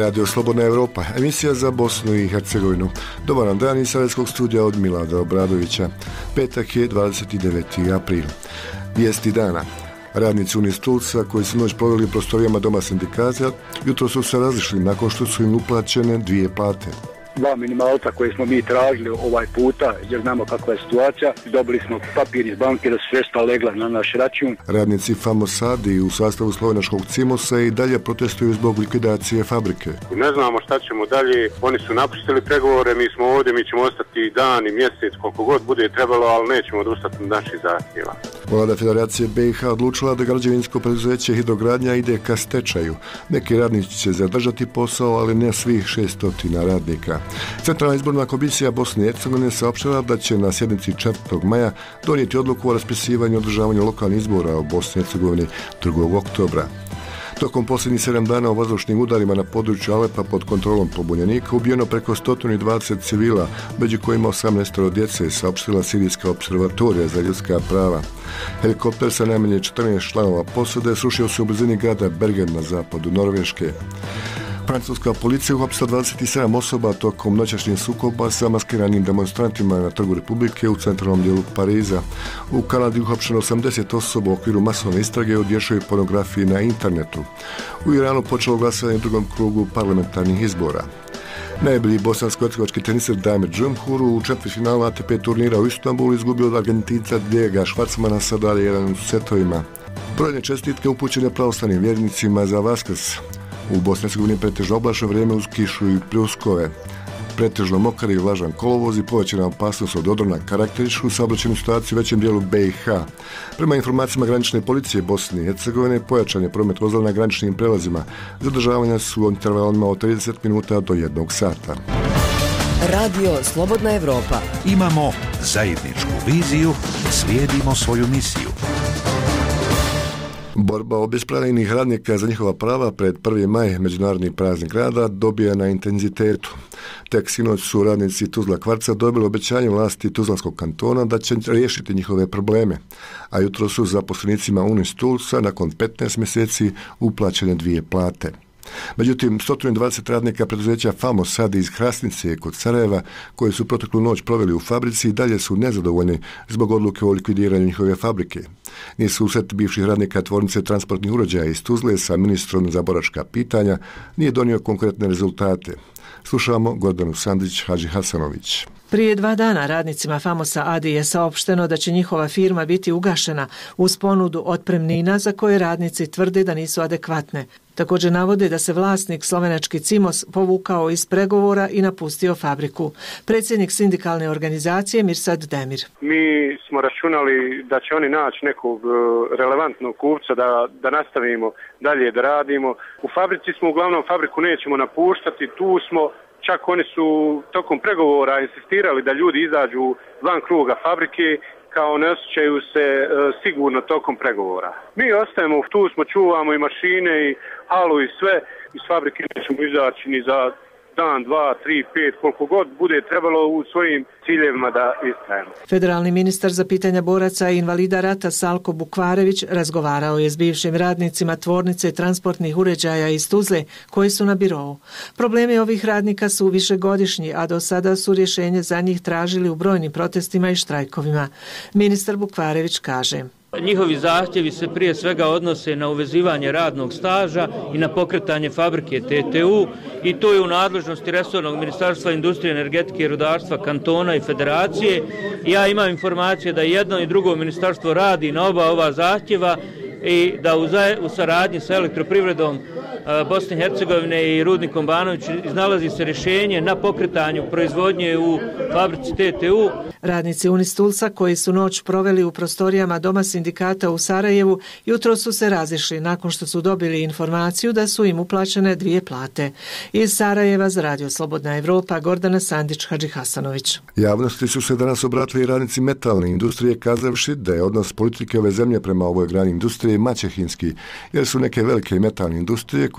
Radio Slobodna Evropa, emisija za Bosnu i Hercegovinu. Dobar dan iz Sarajevskog studija od Milada Obradovića. Petak je 29. april. Vijesti dana. Radnici Unistulca koji su noć proveli u prostorijama Doma sindikata jutro su se razišli nakon što su im uplaćene 2 plate. 2 minimalca koje smo mi tražili ovaj puta, jer znamo kakva je situacija. Dobili smo papir iz banke da su sredstva legla na naš račun. Radnici Famos Adi u sastavu slovenačkog Cimosa i dalje protestuju zbog likvidacije fabrike. Ne znamo šta ćemo dalje, oni su napustili pregovore, mi smo ovdje, mi ćemo ostati dan i mjesec koliko god bude trebalo, ali nećemo odustati od naših zahtjeva. Vlada Federacije BiH odlučila da građevinsko preduzeće Hidrogradnja ide ka stečaju. Neki radnici će zadržati posao, ali ne svih 600 radnika. Centralna izborna komisija Bosne i Hercegovine saopštila da će na sjednici 4. maja donijeti odluku o raspisivanju i održavanju lokalnih izbora u Bosni i Hercegovini 2. oktobra. Tokom posljednjih 7 dana u vazdušnim udarima na području Alepa pod kontrolom pobunjenika ubijeno preko 120 civila, među kojima 18 djece, saopštila Sirijska observatorija za ljudska prava. Helikopter sa najmanje 14 članova posade srušio se u blizini grada Bergen na zapadu Norveške. Francuska policija uhapsila 27 osoba tokom noćašnjih sukoba sa maskiranim demonstrantima na Trgu Republike u centralnom dijelu Pariza. U Kanadi uhapšeno 80 osoba u okviru masovne istrage o dječjoj pornografiji na internetu. U Iranu počelo glasanje u drugom krugu parlamentarnih izbora. Najbolji bosansko-hercegovački teniser Damir Džumhur u četvrtfinalu ATP turnira u Istanbulu izgubio od Argentinca Diego Schwartzmana sa dalje 1 setovima. Brojne čestitke upućene pravoslavnim vjernicima za Vaskrs. U Bosni i Hercegovini pretežno oblačno vrijeme uz kišu i pljuskove. Pretežno mokar i vlažan kolovoz i povećana opasnost od odrona karakteričnu saobraćajnu situaciju u većem dijelu BiH. Prema informacijama granične policije Bosne i Hercegovine pojačan je promet vozila na graničnim prelazima. Zadržavanja su u intervalima od 30 minuta do 1 sata. Radio Slobodna Evropa. Imamo zajedničku viziju, slijedimo svoju misiju. Borba obespravljenih radnika za njihova prava pred 1. maj, međunarodni praznik rada, dobija na intenzitetu. Tek sinoć su radnici Tuzla Kvarca dobili obećanje vlasti Tuzlanskog kantona da će riješiti njihove probleme, a jutro su zaposlenicima Unistulca nakon 15 mjeseci uplaćene 2 plate. Međutim, 120 radnika preduzeća Famos Adi iz Hrasnice kod Sarajeva, koji su proteklu noć proveli u fabrici, i dalje su nezadovoljni zbog odluke o likvidiranju njihove fabrike. Ni susret bivših radnika tvornice transportnih uređaja iz Tuzle sa ministrom za boračka pitanja nije donio konkretne rezultate. Slušamo Gordanu Sandić Hadži Hasanović. Prije 2 dana radnicima Famosa Adi je saopšteno da će njihova firma biti ugašena uz ponudu otpremnina za koje radnici tvrde da nisu adekvatne. Također navode da se vlasnik slovenački Cimos povukao iz pregovora i napustio fabriku. Predsjednik sindikalne organizacije Mirsad Demir. Mi smo računali da će oni naći nekog relevantnog kupca da nastavimo dalje da radimo. U fabrici smo, uglavnom fabriku nećemo napuštati, tu smo. Čak oni su tokom pregovora insistirali da ljudi izađu van kruga fabrike kao ne osjećaju se sigurno tokom pregovora. Mi ostajemo, tu smo, čuvamo i mašine i halu i sve. Iz fabrike nećemo izaći ni za dan, 2, 3, 5, koliko god bude trebalo u svojim ciljevima da istrajemo. Federalni ministar za pitanja boraca i invalida rata Salko Bukvarević razgovarao je s bivšim radnicima tvornice transportnih uređaja iz Tuzle koji su na birovu. Problemi ovih radnika su višegodišnji, a do sada su rješenje za njih tražili u brojnim protestima i štrajkovima. Ministar Bukvarević kaže: Njihovi zahtjevi se prije svega odnose na uvezivanje radnog staža i na pokretanje fabrike TTU i to je u nadležnosti resornog ministarstva industrije, energetike i rudarstva, kantona i federacije. Ja imam informacije da jedno i drugo ministarstvo radi na oba ova zahtjeva i da u saradnji sa elektroprivredom Bosne i Hercegovine i rudnikom Banović iznalazi se rješenje na pokretanju proizvodnje u fabrici TTU. Radnici Unistulca koji su noć proveli u prostorijama Doma sindikata u Sarajevu jutro su se razišli nakon što su dobili informaciju da su im uplaćene 2 plate. Iz Sarajeva za Radio Slobodna Evropa Gordana Sandić Hadži Hasanović. Javnosti su se danas obratili radnici metalne industrije kazavši da je odnos politike ove zemlje prema ovoj grani industrije maćehinski, jer su neke velike metalne industrije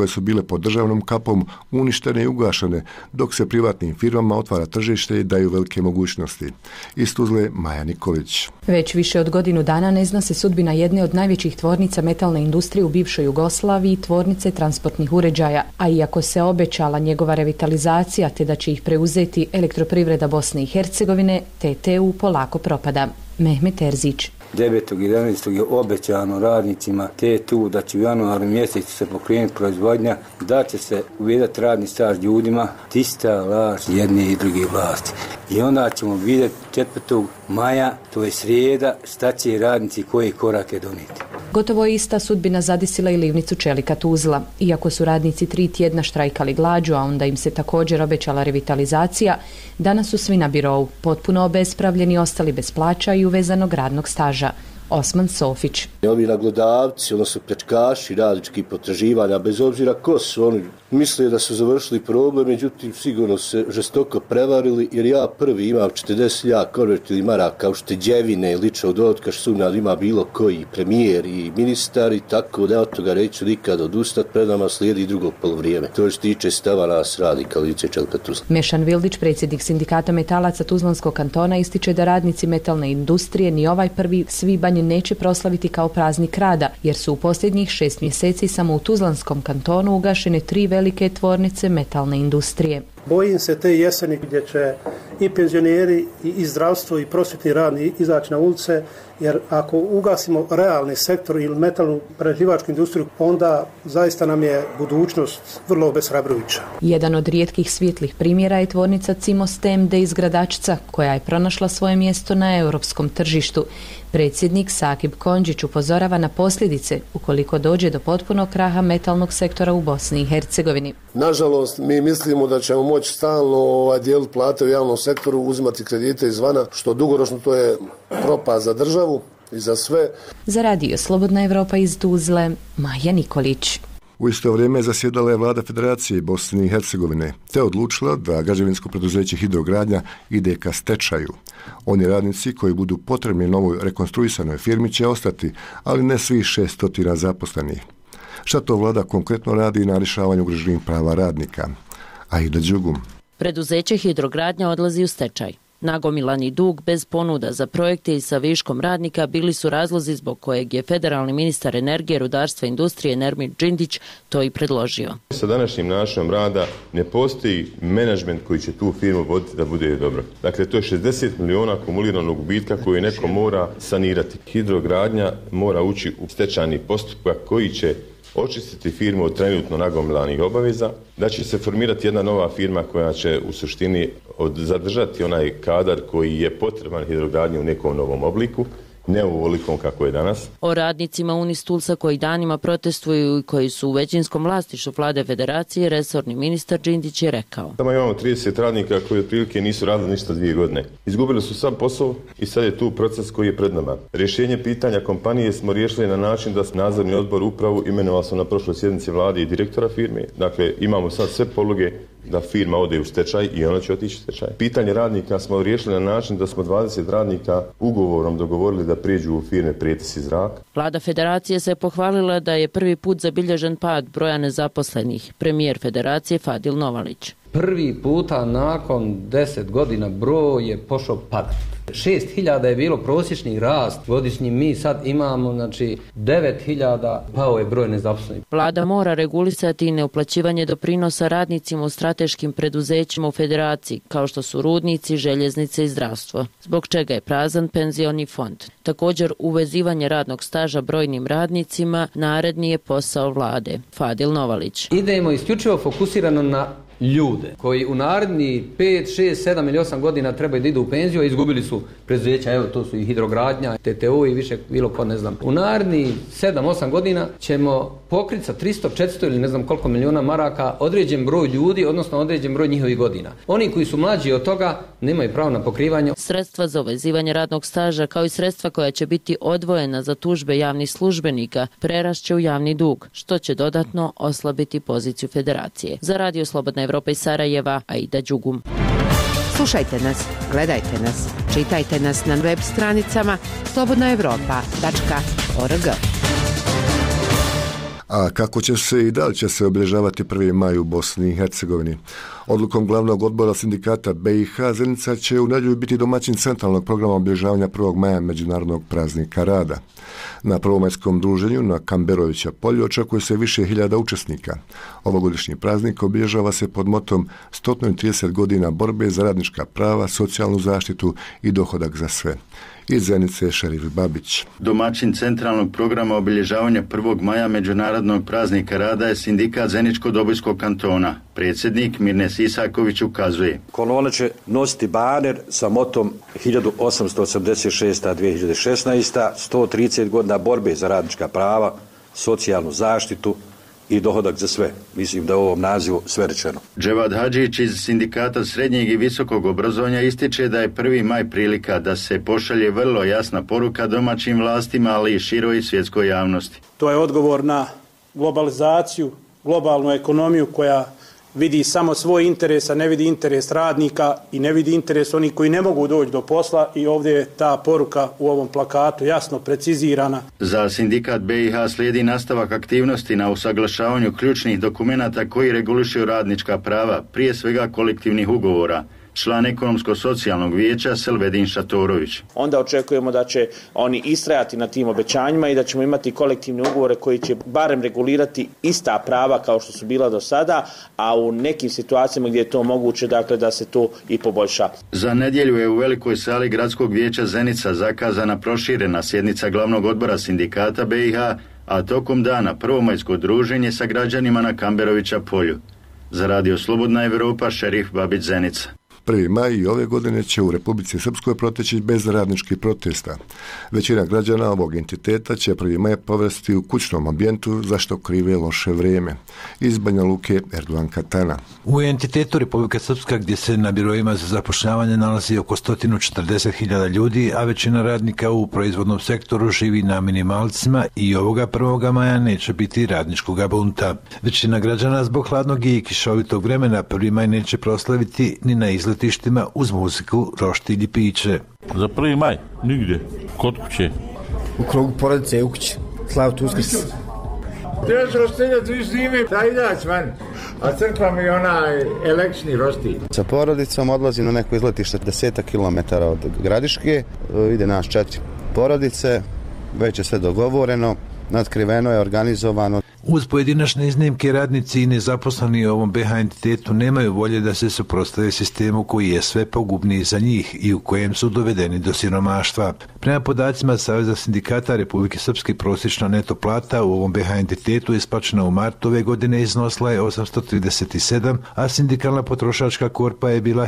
koje su bile pod državnom kapom uništene i ugašene, dok se privatnim firmama otvara tržište i daju velike mogućnosti. Iz Tuzle, Maja Nikolić. Već više od godinu dana ne zna se sudbina jedne od najvećih tvornica metalne industrije u bivšoj Jugoslaviji, tvornice transportnih uređaja, a iako se obećala njegova revitalizacija te da će ih preuzeti Elektroprivreda Bosne i Hercegovine, TTU polako propada. Mehmet Terzić. 9.11. je obećano radnicima TTU da će u januaru mjesecu se pokrenuti proizvodnja, da će se uvedati radni staž ljudima, tista laž jedne i druge vlasti. I onda ćemo vidjeti 4. maja, to je srijeda, šta će radnici koje korake donijeti. Gotovo je ista sudbina zadesila i livnicu čelika Tuzla. Iako su radnici 3 tjedna štrajkali glađu, a onda im se također obećala revitalizacija, danas su svi na birou, potpuno obespravljeni, ostali bez plaća i uvezanog radnog staža. Osman Sofić. Ovi naglodavci, odnosno pljačkaši radničkih potraživanja, bez obzira ko su, oni misle da su završili problem, međutim sigurno se žestoko prevarili, jer ja prvi imam 40.000 konvertilnih maraka ušteđevine, ličnog dohotka, što sumnjam ima bilo koji premijer i ministar, i tako da od toga neću nikad odustati, pred nama slijedi drugo polovrijeme. To je što tiče stava nas radnika livnice čelika Tuzla. Mešan Vildić, predsjednik sindikata metalaca Tuzlanskog kantona, ističe da radnici metalne industrije ni ovaj 1. svibanj neće proslaviti kao praznik rada, jer su u posljednjih 6 mjeseci samo u Tuzlanskom kantonu ugašene 3 velike tvornice metalne industrije. Bojim se te jeseni gdje će i penzioneri i zdravstvo i prosvjetni radni izaći na ulice, jer ako ugasimo realni sektor ili metalnu prerađivačku industriju, onda zaista nam je budućnost vrlo obeshrabrujuća. Jedan od rijetkih svjetlih primjera je tvornica Cimos TMD iz Gradačca, koja je pronašla svoje mjesto na europskom tržištu. Predsjednik Sakib Kondžić upozorava na posljedice ukoliko dođe do potpunog kraha metalnog sektora u Bosni i Hercegovini. Nažalost, mi mislimo da ćemo moći stalno dijeliti plate u javnom sektoru, uzimati kredite izvana, što dugoročno to je propast za državu i za sve. Za radio Slobodna Evropa iz Tuzle, Maja Nikolić. U isto vrijeme zasjedala je vlada Federacije Bosne i Hercegovine te odlučila da građevinsko preduzeće Hidrogradnja ide ka stečaju. Oni radnici koji budu potrebni novoj rekonstruisanoj firmi će ostati, ali ne svih 600 zaposlenih. Šta to vlada konkretno radi na rješavanju ugroženih prava radnika? Aida Đugum. Preduzeće Hidrogradnja odlazi u stečaj. Nagomilani dug bez ponuda za projekte i sa viškom radnika bili su razlozi zbog kojeg je federalni ministar energije, rudarstva i industrije Nermin Džindić to i predložio. Sa današnjim načinom rada ne postoji menadžment koji će tu firmu voditi da bude dobro. Dakle, to je 60 miliona akumuliranog gubitka koji neko mora sanirati. Hidrogradnja mora ući u stečajni postupak koji će očistiti firmu od trenutno nagomilanih obaveza, da će se formirati jedna nova firma koja će u suštini zadržati onaj kadar koji je potreban Hidrogradnji u nekom novom obliku, ne u ovolikom kako je danas. O radnicima Unistulsa koji danima protestuju i koji su u većinskom vlasništvu vlade Federacije, resorni ministar Džindić je rekao. Tamo imamo 30 radnika koji otprilike nisu radili ništa 2 godine. Izgubili su sam posao i sad je tu proces koji je pred nama. Rješenje pitanja kompanije smo riješili na način da nadzorni odbor upravu imenovao sam na prošloj sjednici vlade i direktora firme. Dakle, imamo sad sve poluge da firma ode u stečaj i ona će otići u stečaj. Pitanje radnika smo riješili na način da smo 20 radnika ugovorom dogovorili da prijeđu u firme Prijetis i Zrak. Vlada Federacije se pohvalila da je prvi put zabilježen pad broja nezaposlenih. Premijer Federacije Fadil Novalić. Prvi puta nakon 10 godina broj je pošao padati. 6.000 je bilo prosječni rast godišnji, mi sad imamo 9.000, pao je broj nezaposlenih. Vlada mora regulisati neuplaćivanje doprinosa radnicima u strateškim preduzećima u Federaciji, kao što su rudnici, željeznice i zdravstvo, zbog čega je prazan penzioni fond. Također, uvezivanje radnog staža brojnim radnicima naredni je posao vlade. Fadil Novalić. Idemo isključivo fokusirano na ljude koji u naredni 5, 6, 7 ili 8 godina trebaju da idu u penziju, a izgubili su preduzeća, evo to su i Hidrogradnja, TTU i više bilo ko ne znam. U naredni 7, 8 godina ćemo pokriti sa 300, 400 ili ne znam koliko miliona maraka određen broj ljudi, odnosno određen broj njihovih godina. Oni koji su mlađi od toga nemaju pravo na pokrivanje. Sredstva za uvezivanje radnog staža kao i sredstva koja će biti odvojena za tužbe javnih službenika prerašće u javni dug, što će dodatno oslabiti poziciju Federacije. Za Radio Slobodna Evropa iz Sarajeva, Aida Đugum. Slušajte nas, gledajte nas, čitajte nas na web stranicama slobodnaevropa.org. A kako će se i da li će se obilježavati 1. maj u Bosni i Hercegovini? Odlukom glavnog odbora sindikata BiH, Zenica će u nedjelju biti domaćin centralnog programa obilježavanja 1. maja Međunarodnog praznika rada. Na prvomajskom druženju na Kamberovića polju očekuje se više hiljada učesnika. Ovogodišnji praznik obilježava se pod motom 130 godina borbe za radnička prava, socijalnu zaštitu i dohodak za sve. Iz Zenice Šerif Babić. Domaćin centralnog programa obilježavanja 1. maja Međunarodnog praznika rada je sindikat Zeničko-Dobojskog kantona. Predsjednik Mirnes Isaković ukazuje. Kolona će nositi baner sa motom 1886-2016, 130 godina borbe za radnička prava, socijalnu zaštitu i dohodak za sve. Mislim da je u ovom nazivu sve rečeno. Dževad Hadžić iz sindikata srednjeg i visokog obrazovanja ističe da je 1. maj prilika da se pošalje vrlo jasna poruka domaćim vlastima, ali i široj svjetskoj javnosti. To je odgovor na globalizaciju, globalnu ekonomiju koja vidi samo svoj interes, a ne vidi interes radnika i ne vidi interes onih koji ne mogu doći do posla i ovdje je ta poruka u ovom plakatu jasno precizirana. Za sindikat BiH slijedi nastavak aktivnosti na usaglašavanju ključnih dokumenata koji regulišu radnička prava, prije svega kolektivnih ugovora. Član ekonomsko-socijalnog vijeća Selvedin Šatorović. Onda očekujemo da će oni istrajati na tim obećanjima i da ćemo imati kolektivne ugovore koji će barem regulirati ista prava kao što su bila do sada, a u nekim situacijama gdje je to moguće, dakle, da se to i poboljša. Za nedjelju je u velikoj sali Gradskog vijeća Zenica zakazana proširena sjednica glavnog odbora sindikata BiH, a tokom dana prvomajsko druženje sa građanima na Kamberovića polju. Za Radio Slobodna Evropa, Šerif Babić, Zenica. 1. maj i ove godine će u Republici Srpskoj proteći bez radničkih protesta. Većina građana ovog entiteta će 1. maj provesti u kućnom ambijentu, za što krive loše vrijeme. Iz Banja Luke, Erdogan Katana. U entitetu Republike Srpska, gdje se na biroima za zapošljavanje nalazi oko 140.000 ljudi, a većina radnika u proizvodnom sektoru živi na minimalcima, i ovoga 1. maja neće biti radničkog bunta. Većina građana zbog hladnog i kišovitog vremena 1. maj neće proslaviti ni na izletištima uz muziku, roštilj i piće. Za 1. maj? Nigdje. Kod kuće. U krugu porodice u kući. Slaviti Uskrs. Trebaš roštiljati viš zime, da izaći van. A crkva mi onaj električni roštilj. Sa porodicom odlazi na neko izletište 10 km od Gradiške. Ide nas 4 porodice. Već je sve dogovoreno. Natkriveno je, organizovano. Uz pojedinačne iznimke, radnici i nezaposleni u ovom BiH entitetu nemaju volje da se suprotstave sistemu koji je sve pogubniji za njih i u kojem su dovedeni do siromaštva. Prema podacima Saveza sindikata Republike Srpske, prosječna neto plata u ovom BiH entitetu isplaćena u martu ove godine iznosila je 837, a sindikalna potrošačka korpa je bila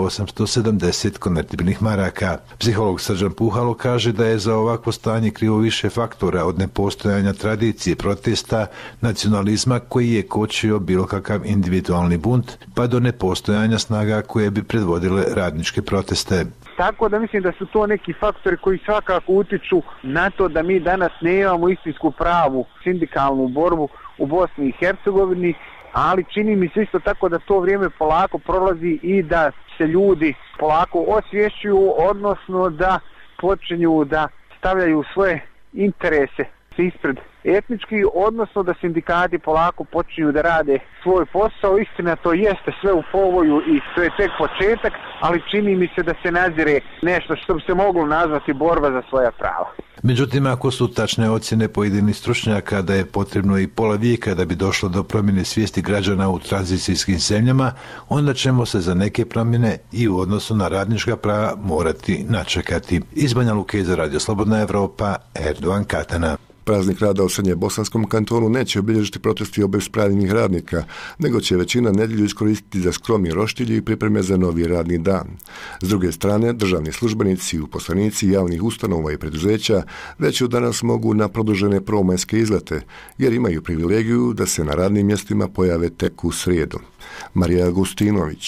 1870 konvertibilnih maraka. Psiholog Srđan Puhalo kaže da je za ovakvo stanje krivo više faktora, od nepostojanja tradicije, protesta, nacionalizma koji je kočio bilo kakav individualni bunt, pa do nepostojanja snaga koje bi predvodile radničke proteste. Tako da mislim da su to neki faktori koji svakako utiču na to da mi danas nemamo istinsku pravu sindikalnu borbu u Bosni i Hercegovini, ali čini mi se isto tako da to vrijeme polako prolazi i da se ljudi polako osvješćuju, odnosno da počinju da stavljaju svoje interese ispred etnički, odnosno da sindikati polako počinju da rade svoj posao. Istina, to jeste sve u povoju i to je tek početak, ali čini mi se da se nazire nešto što bi se moglo nazvati borba za svoja prava. Međutim, ako su tačne ocjene pojedinih stručnjaka da je potrebno i pola vijeka da bi došlo do promjene svijesti građana u tranzicijskim zemljama, onda ćemo se za neke promjene i u odnosu na radnička prava morati načekati. Iz Banja Luke za Radio Slobodna Evropa, Erdogan Katana. Praznik rada u Srednje-bosanskom kantonu neće obilježiti protesti obespravljenih radnika, nego će većina nedjelju iskoristiti za skromni roštilj i pripreme za novi radni dan. S druge strane, državni službenici i uposlenici javnih ustanova i preduzeća već od danas mogu na produžene prvomajske izlete, jer imaju privilegiju da se na radnim mjestima pojave tek u srijedu. Marija Agustinović.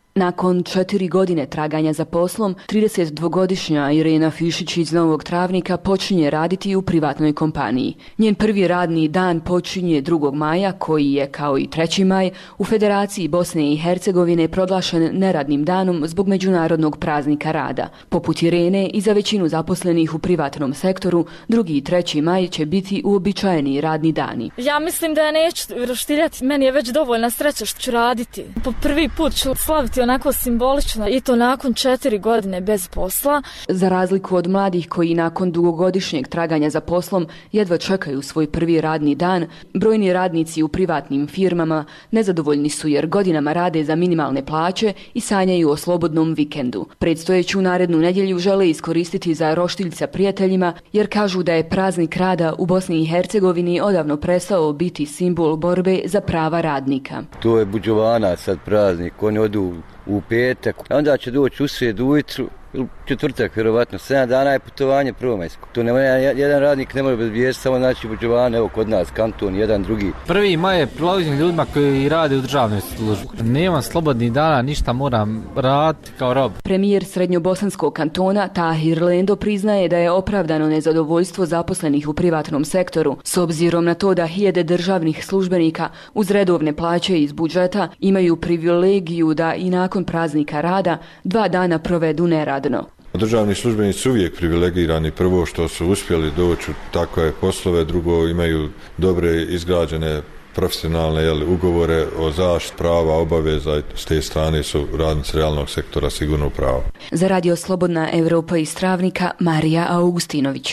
Nakon 4 godine traganja za poslom, 32-godišnja Irena Fišić iz Novog Travnika počinje raditi u privatnoj kompaniji. Njen prvi radni dan počinje 2. maja, koji je, kao i 3. maj, u Federaciji Bosne i Hercegovine proglašen neradnim danom zbog međunarodnog praznika rada. Poput Irene i za većinu zaposlenih u privatnom sektoru, 2. i 3. maj će biti uobičajeni radni dani. Ja mislim da ja neću roštiljati, meni je već dovoljna sreća što ću raditi. Po prvi put ću slaviti onako simbolično i to nakon 4 godine bez posla. Za razliku od mladih koji nakon dugogodišnjeg traganja za poslom jedva čekaju svoj prvi radni dan, brojni radnici u privatnim firmama nezadovoljni su jer godinama rade za minimalne plaće i sanjaju o slobodnom vikendu. Predstojeću narednu nedjelju žele iskoristiti za roštilj sa prijateljima jer kažu da je praznik rada u Bosni i Hercegovini odavno prestao biti simbol borbe za prava radnika. To je buđovana sad praznik, oni odu u petak, a onda će doći u srijedu ujutru, četvrtak, vjerovatno, 7 dana je putovanje prvomajsko. To nema, jedan radnik ne može bez vijesti, samo znači buđovane, evo kod nas, kanton, jedan drugi. 1. maj je prilagođen ljudima koji rade u državnoj službi. Nemam slobodnih dana, ništa moram raditi kao rob. Premijer Srednjobosanskog kantona Tahir Lendo priznaje da je opravdano nezadovoljstvo zaposlenih u privatnom sektoru, s obzirom na to da hiljade državnih službenika uz redovne plaće iz budžeta imaju privilegiju da i nakon praznika rada 2 dana provedu neradno. Državni službenici su uvijek privilegirani, prvo što su uspjeli doći u takve poslove, drugo imaju dobre izgrađene profesionalne ugovore o zaštiti prava, obaveza i s te strane su radnici realnog sektora sigurno u pravu. Za Radio Slobodna Evropa iz Travnika, Marija Augustinović.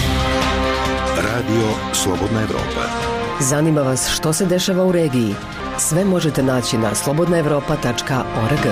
Radio Slobodna Evropa. Zanima vas što se dešava u regiji? Sve možete naći na slobodnaevropa.org.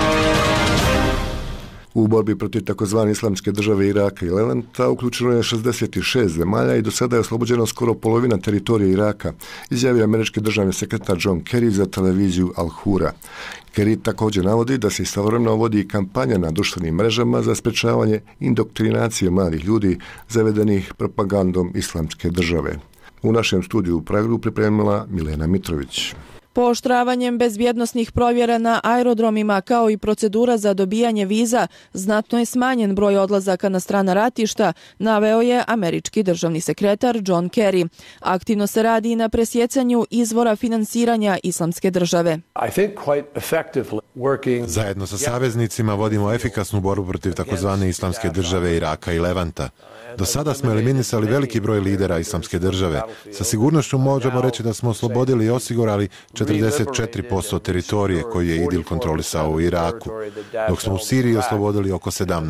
U borbi protiv takozvane islamske države Iraka i Levanta uključeno je 66 zemalja i do sada je oslobođeno skoro polovina teritorije Iraka, izjavio američki državni sekretar John Kerry za televiziju Al Hura. Kerry također navodi da se istovremeno vodi kampanja na društvenim mrežama za sprečavanje indoktrinacije mladih ljudi zavedenih propagandom islamske države. U našem studiju u Pragu pripremila Milena Mitrović. Pooštravanjem bezbjednosnih provjera na aerodromima kao i procedura za dobijanje viza znatno je smanjen broj odlazaka na strana ratišta, naveo je američki državni sekretar John Kerry. Aktivno se radi i na presjecanju izvora finansiranja islamske države. Zajedno sa saveznicima vodimo efikasnu borbu protiv takozvane islamske države Iraka i Levanta. Do sada smo eliminisali veliki broj lidera islamske države. Sa sigurnošću možemo reći da smo oslobodili i osigurali 44% teritorije koju je IDIL kontrolisao u Iraku, dok smo u Siriji oslobodili oko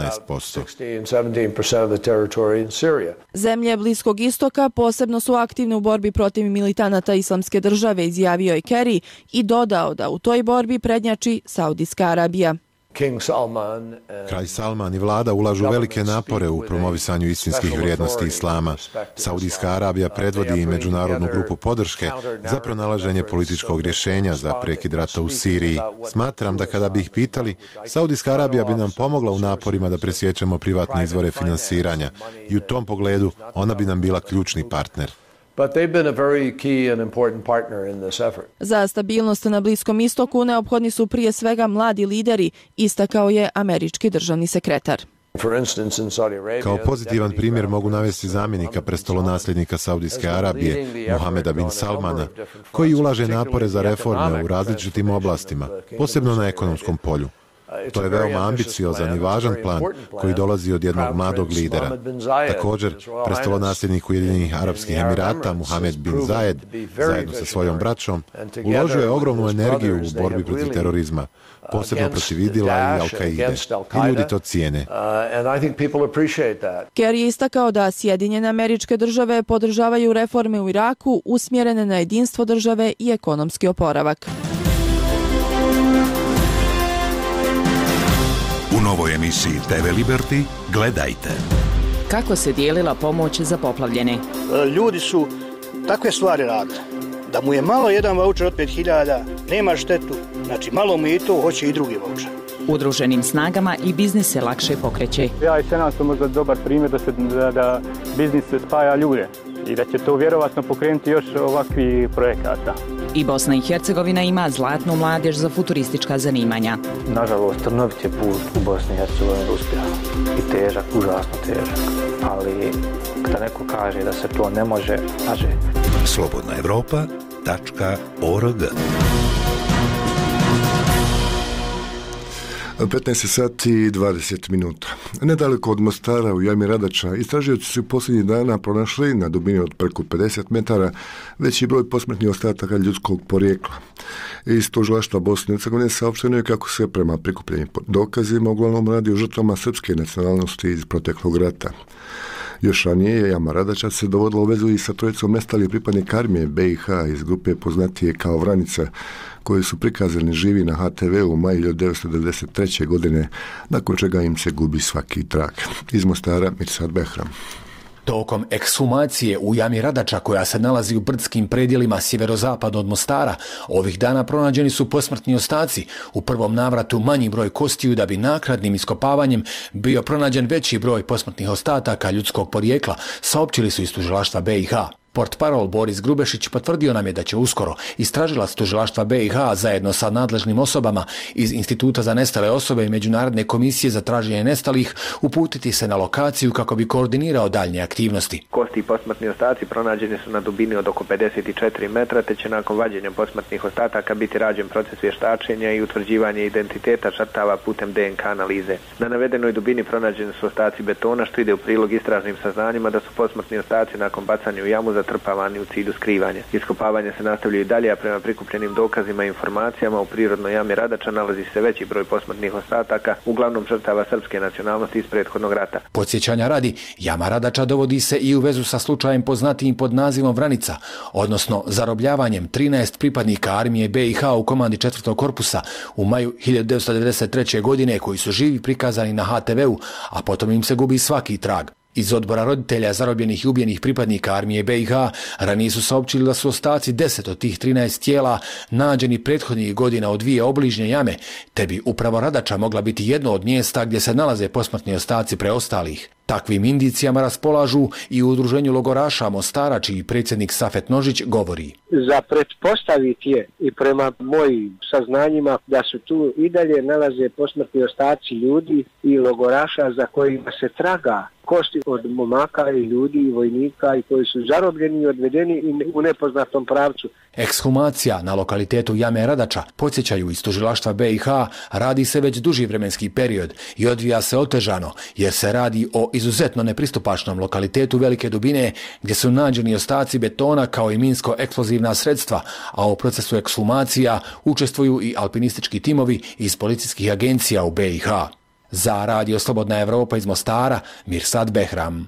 17%. Zemlje Bliskog istoka posebno su aktivne u borbi protiv militanata islamske države, izjavio je Kerry i dodao da u toj borbi prednjači Saudijska Arabija. Kralj Salman i vlada ulažu velike napore u promovisanju istinskih vrijednosti islama. Saudijska Arabija predvodi i međunarodnu grupu podrške za pronalaženje političkog rješenja za prekid rata u Siriji. Smatram da kada bi ih pitali, Saudijska Arabija bi nam pomogla u naporima da presjećemo privatne izvore finansiranja i u tom pogledu ona bi nam bila ključni partner. Za stabilnost na Bliskom istoku neophodni su prije svega mladi lideri, istakao je američki državni sekretar. Kao pozitivan primjer mogu navesti zamjenika prestolonasljednika Saudijske Arabije, Mohameda bin Salmana, koji ulaže napore za reforme u različitim oblastima, posebno na ekonomskom polju. To je veoma ambiciozan i važan plan koji dolazi od jednog mladog lidera. Također, prestolonasljednik Ujedinjenih Arapskih Emirata, Mohamed bin Zayed, zajedno sa svojom braćom, uložio je ogromnu energiju u borbi protiv terorizma, posebno protiv IDIL-a i Al-Qaide. I ljudi to cijene. Kerry je istakao da Sjedinjene Američke Države podržavaju reforme u Iraku usmjerene na jedinstvo države i ekonomski oporavak. U novoj emisiji TV Liberty gledajte. Kako se dijelila pomoć za poplavljene? Ljudi su takve stvari radili. Da mu je malo jedan vaučer od 5.000, nema štetu. Znači malo mu je i to, hoće i drugi vaučer. Udruženim snagama i biznis se lakše pokreće. Ja i Senat su možda dobar primjer da biznis spaja ljude i da će to vjerovatno pokrenuti još ovakvi projekata. I Bosna i Hercegovina ima zlatnu mladež za futuristička zanimanja. Nažalost, trnovit je put u Bosni i Hercegovini uspjeha. I težak, užasno težak. Ali kada neko kaže da se to ne može, kaže. slobodnaevropa.org 15 sati i 20 minuta. Nedaleko od Mostara u jami Radača istražioci su posljednjih dana pronašli na dubini od preko 50 metara veći broj posmrtnih ostataka ljudskog porijekla. Iz tužilaštva Bosne i Hercegovine saopšteno je kako se prema prikupljenim dokazima uglavnom radi o žrtvama srpske nacionalnosti iz proteklog rata. Još ranije je jama Radača se dovodila u vezu i sa trojicom nestalih pripadnika armije BiH iz grupe poznatije kao Vranica, koji su prikazani živi na HTV u maju 1993. godine, nakon čega im se gubi svaki trag. Iz Mostara, Mirsad Behram. Tokom ekshumacije u jami Radača, koja se nalazi u brdskim predjelima sjeverozapadno od Mostara, ovih dana pronađeni su posmrtni ostaci. U prvom navratu manji broj kostiju, da bi naknadnim iskopavanjem bio pronađen veći broj posmrtnih ostataka ljudskog porijekla, saopćili su iz tužilaštva BiH. Portparol Boris Grubešić potvrdio nam je da će uskoro istražilac tužilaštva BiH zajedno sa nadležnim osobama iz Instituta za nestale osobe i Međunarodne komisije za traženje nestalih uputiti se na lokaciju kako bi koordinirao daljnje aktivnosti. Kosti i posmrtni ostaci pronađeni su na dubini od oko 54 metra, te će nakon vađenja posmrtnih ostataka biti rađen proces vještačenja i utvrđivanje identiteta žrtava putem DNK analize. Na navedenoj dubini pronađeni su ostaci betona, što ide u prilog istražnim saznanjima da su posmrtni ostaci nakon bacanja u jamu zatrpavani u cilju skrivanja. Iskopavanje se nastavljaju i dalje, a prema prikupljenim dokazima i informacijama u prirodnoj jami Radača nalazi se veći broj posmrtnih ostataka, uglavnom žrtava srpske nacionalnosti iz prethodnog rata. Podsjećanja radi, jama Radača dovodi se i u vezu sa slučajem poznatijim pod nazivom Vranica, odnosno zarobljavanjem 13 pripadnika armije BiH u komandi 4. korpusa u maju 1993. godine, koji su živi prikazani na HTV-u, a potom im se gubi svaki trag. Iz odbora roditelja zarobljenih i ubijenih pripadnika armije BiH ranije su saopćili da su ostaci 10 od tih 13 tijela nađeni prethodnih godina u dvije obližnje jame, te bi upravo Radača mogla biti jedno od mjesta gdje se nalaze posmrtni ostaci preostalih. Takvim indicijama raspolažu i u udruženju logoraša Mostara, čiji predsjednik Safet Nožić govori. Za pretpostaviti je i prema mojim saznanjima da su tu i dalje nalaze posmrtni ostaci ljudi i logoraša za kojima se traga kosti od momaka i ljudi i vojnika i koji su zarobljeni i odvedeni u nepoznatom pravcu. Ekshumacija na lokalitetu jame Radača, podsjećaju iz tužilaštva BiH, radi se već duži vremenski period i odvija se otežano, jer se radi o izuzetno nepristupačnom lokalitetu velike dubine, gdje su nađeni ostaci betona kao i minsko-eksplozivna sredstva, a u procesu ekshumacija učestvuju i alpinistički timovi iz policijskih agencija u BiH. Za Radio Slobodna Evropa iz Mostara, Mirsad Behram.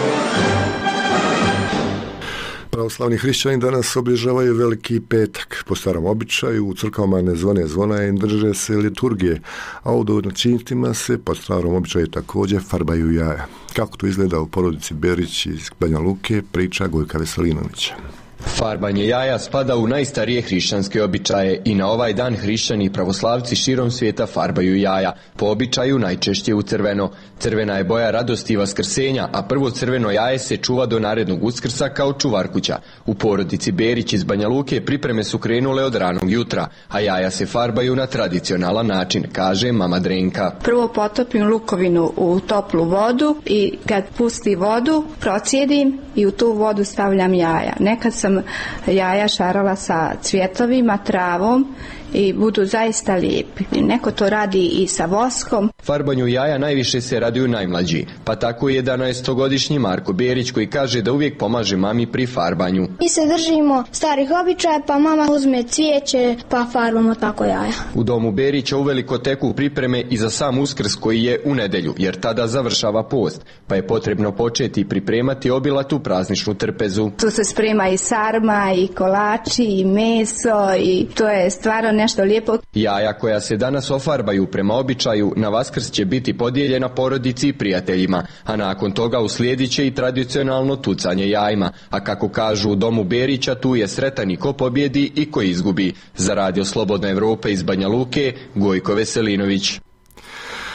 Pravoslavni hrišćani danas obilježavaju Veliki petak. Po starom običaju u crkvama ne zvone zvona i drže se liturgije, a u domaćinstvima se po starom običaju također farbaju jaja. Kako to izgleda u porodici Berić iz Banja Luke, priča Gojka Veselinovića. Farbanje jaja spada u najstarije hrišćanske običaje i na ovaj dan hrišćani i pravoslavci širom svijeta farbaju jaja, po običaju najčešće u crveno. Crvena je boja radosti i vaskrsenja, a prvo crveno jaje se čuva do narednog Uskrsa kao čuvarkuća. U porodici Berić iz Banja Luke pripreme su krenule od ranog jutra, a jaja se farbaju na tradicionalan način, kaže mama Drenka. Prvo potopim lukovinu u toplu vodu i kad pusti vodu procijedim i u tu vodu stavljam jaja. Nekad sam jaja šarala sa cvjetovima, travom i budu zaista lijepi. Neko to radi i sa voskom. Farbanju jaja najviše se raduju najmlađi, pa tako je 11-godišnji Marko Berić koji kaže da uvijek pomaže mami pri farbanju. Mi se držimo starih običaja, pa mama uzme cvijeće pa farbamo tako jaja. U domu Berića uveliko teku pripreme i za sam Uskrs koji je u nedjelju, jer tada završava post, pa je potrebno početi pripremati obilatu prazničnu trpezu. Tu se sprema i sarma, i kolači, i meso, i to je stvarno nešto lijepo. Jaja koja se danas ofarbaju prema običaju na Vaskrs će biti podijeljena porodici i prijateljima, a nakon toga uslijedit će i tradicionalno tucanje jajima, a kako kažu u domu Berića, tu je sretan i ko pobjedi i ko izgubi. Za Radio Slobodna Evropa iz Banja Luke, Gojko Veselinović.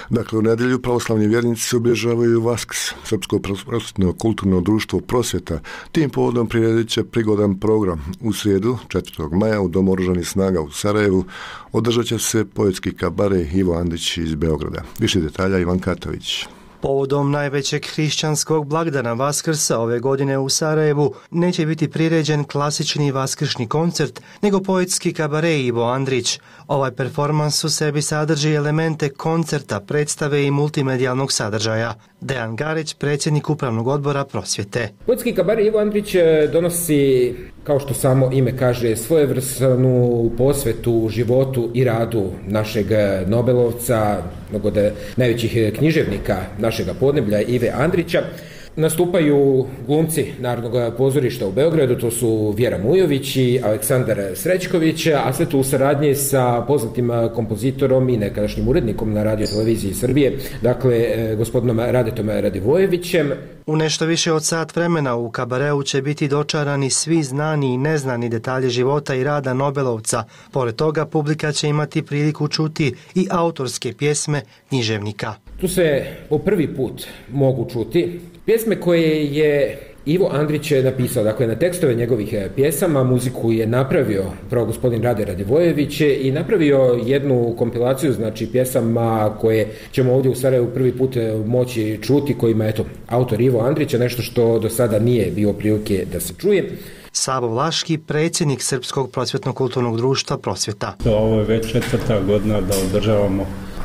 Dakle, u nedjelju pravoslavni vjernici obilježavaju Vaskrs, Srpsko prosvjetno kulturno društvo Prosvjeta. Tim povodom priredit će prigodan program. U srijedu, 4. maja, u Domu oružanih snaga u Sarajevu održat će se poetski kabare Ivo Andrić iz Beograda. Više detalja Ivan Katović. Povodom najvećeg hrišćanskog blagdana Vaskrsa ove godine u Sarajevu neće biti priređen klasični vaskršnji koncert, nego poetski kabare Ivo Andrić. Ovaj performans u sebi sadrži elemente koncerta, predstave i multimedijalnog sadržaja. Dejan Garić, predsjednik Upravnog odbora Prosvjete. Poetski kabare Ivo Andrić donosi, kao što samo ime kaže, svojevrsnu posvetu životu i radu našeg Nobelovca, mnogo najvećih književnika našega podneblja Ive Andrića. Nastupaju glumci Narodnog pozorišta u Beogradu, to su Vjera Mujović i Aleksandar Srećković, a sve to u saradnji sa poznatim kompozitorom i nekadašnjim urednikom na Radio televiziji Srbije, dakle gospodinom Radetom Radivojevićem. U nešto više od sat vremena u kabareu će biti dočarani svi znani i neznani detalji života i rada Nobelovca. Pored toga, publika će imati priliku čuti i autorske pjesme književnika. Tu se po prvi put mogu čuti pjesme koje je Ivo Andrić napisao, dakle na tekstove njegovih pjesama, muziku je napravio pravo gospodin Rade Radivojević i napravio jednu kompilaciju, znači pjesama koje ćemo ovdje u Sarajevu prvi put moći čuti, kojima je autor Ivo Andrić, nešto što do sada nije bio prilike da se čuje. Savo Vlaški, predsjednik Srpskog prosvjetno-kulturnog društva Prosvjeta. Ovo je već 4. godina da održavamo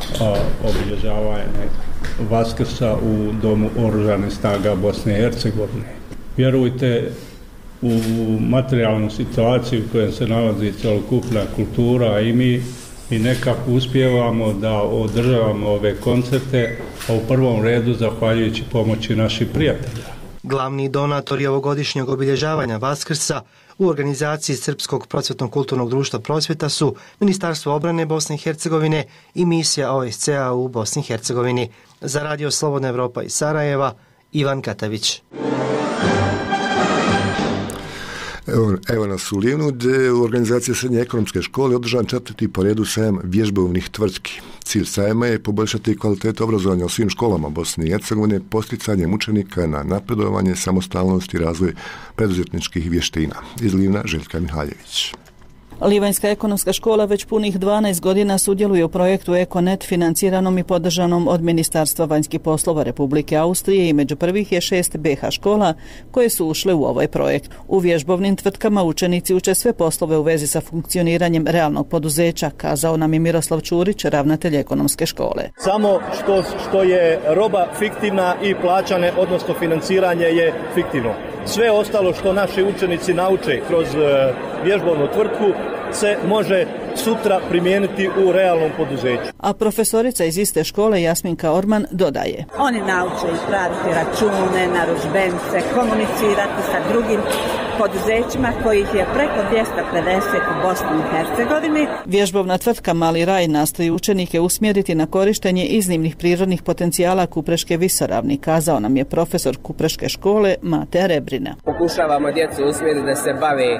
obilježavanje Vaskrsa u Domu oružanih snaga Bosne i Hercegovine. Vjerujte, u materijalnu situaciju u kojoj se nalazi celokupna kultura i mi nekako uspijevamo da održavamo ove koncerte, a u prvom redu zahvaljujući pomoći naših prijatelja. Glavni donatori ovogodišnjeg obilježavanja Vaskrsa u organizaciji Srpskog prosvjetno-kulturnog društva Prosvjeta su Ministarstvo obrane Bosne i Hercegovine i misija OSCE-a u Bosni i Hercegovini. Za Radio Slobodna Evropa iz Sarajeva, Ivan Katavić. Evo nas u Livnu, gdje u organizaciji Srednje ekonomske škole održan 4. po redu sajam vježbovnih tvrtki. Cilj sajma je poboljšati kvalitetu obrazovanja u svim školama Bosne i Hercegovine posticanjem učenika na napredovanje, samostalnost i razvoj preduzetničkih vještina. Iz Livna, Željka Mihaljević. Livanjska ekonomska škola već punih 12 godina sudjeluje u projektu EkoNet financiranom i podržanom od Ministarstva vanjskih poslova Republike Austrije i među prvih je 6 BH škola koje su ušle u ovaj projekt. U vježbovnim tvrtkama učenici uče sve poslove u vezi sa funkcioniranjem realnog poduzeća, kazao nam je Miroslav Čurić, ravnatelj ekonomske škole. Samo što je roba fiktivna i plaćane, odnosno financiranje je fiktivno. Sve ostalo što naši učenici nauče kroz vježbovnu tvrtku se može sutra primijeniti u realnom poduzeću. A profesorica iz iste škole Jasminka Orman dodaje. Oni nauče ispraviti račune, narudžbenice, komunicirati sa drugim poduzećima kojih je preko 250 u Bosni i Hercegovini. Vježbovna tvrtka Mali raj nastoji učenike usmjeriti na korištenje iznimnih prirodnih potencijala Kupreške visoravni, kazao nam je profesor Kupreške škole Mate Rebrina. Pokušavamo djecu usmjeriti da se bave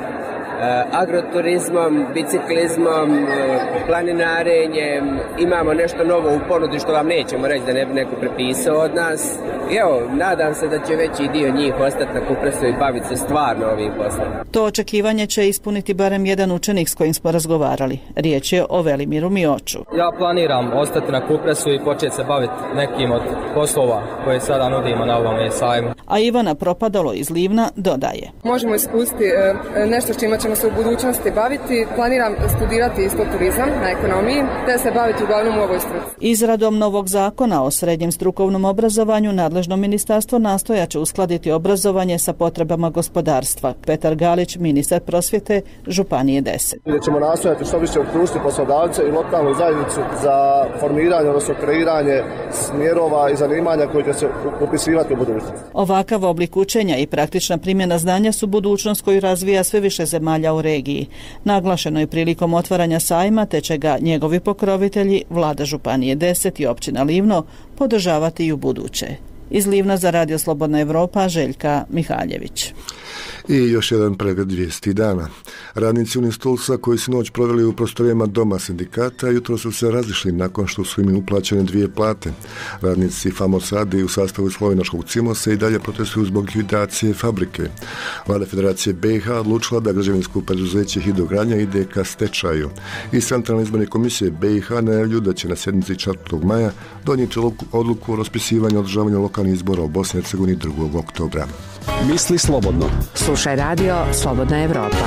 agroturizmom, biciklizmom, planinarenjem. Imamo nešto novo u ponudi što vam nećemo reći da ne bi neko prepisao od nas. I evo, nadam se da će veći dio njih ostati na Kupresu i baviti se stvarno ovim poslom. To očekivanje će ispuniti barem jedan učenik s kojim smo razgovarali. Riječ je o Velimiru Mioču. Ja planiram ostati na Kupresu i početi se baviti nekim od poslova koje sada nudimo na ovom sajmu. A Ivana Propadalo iz Livna dodaje. Možemo iskusiti nešto s čime ćemo se u budućnosti baviti. Planiram studirati isto turizam na ekonomiji, te se baviti uglavnom u ovoj struci. Izradom novog zakona o srednjem strukovnom obrazovanju nadležno ministarstvo nastojaće uskladiti obrazovanje sa potrebama gospodarstva. Petar Galić, ministar prosvjete Županije 10. Gdje ćemo nastojati što više uključiti poslodavce i lokalnu zajednicu za formiranje, odnosno kreiranje smjerova i zanimanja koje će se upisivati u budućnosti. Ovakav oblik učenja i praktična primjena znanja su budućnost koju razvija sve više zemalja u regiji. Naglašeno je prilikom otvaranja sajma, te će ga njegovi pokrovitelji, vlada Županije 10 i općina Livno, podržavati i u buduće. Iz Livna za Radio Slobodna Evropa, Željka Mihaljević. I još jedan pregled vijesti dana. Radnici Unistolsa koji su noć proveli u prostorijama doma sindikata jutro su se razišli nakon što su im uplaćene 2 plate. Radnici Famosadi u sastavu slovenačkog Cimosa i dalje protestuju zbog likvidacije fabrike. Vlada Federacije BiH odlučila da građevinsko preduzeće Hidrogradnja ide ka stečaju. I Centralne izborne komisije BiH najavljuju da će na sjednici 4. maja donijeti odluku o raspisivanju održavanja lokalnih izbora u Bosni i Hercegovini 2. oktobra. Misli slobodno. Slušaj radio Slobodna Evropa.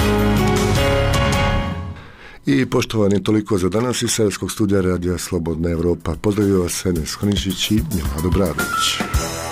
I poštovani, toliko za danas iz Sarajevskog studija radija Slobodna Evropa. Pozdravio vas Enes Honišić i Milado Bradović.